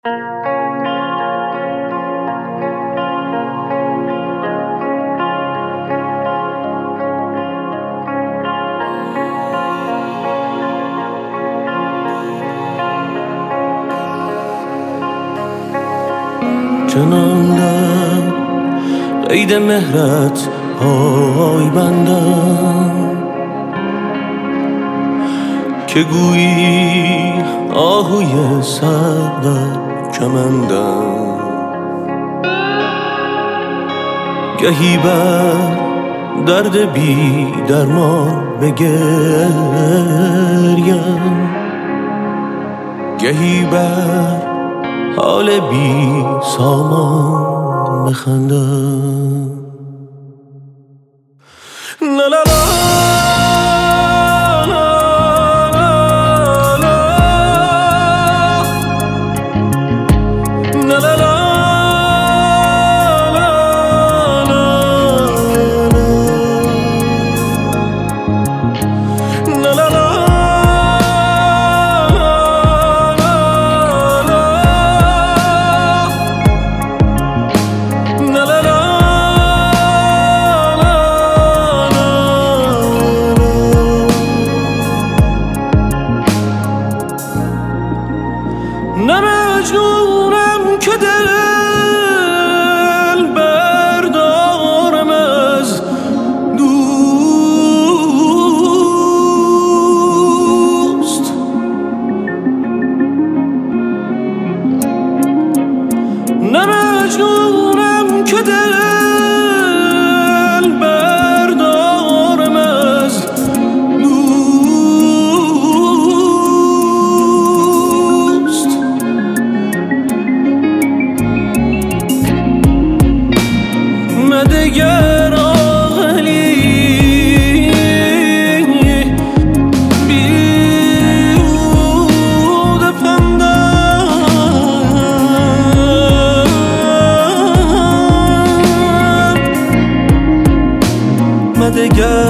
چنان در قید مهرت پای بندم که گویی آهوی سر در کمندم. گهی بر درد بی درمان بگریم، گهی بر حال بی سامان بخندم. لا لا لا نه مجنونم که دل بردارم از دوست، نه مجنونم که دل بردارم از دگر عاقلی بیهوده پندم مدگر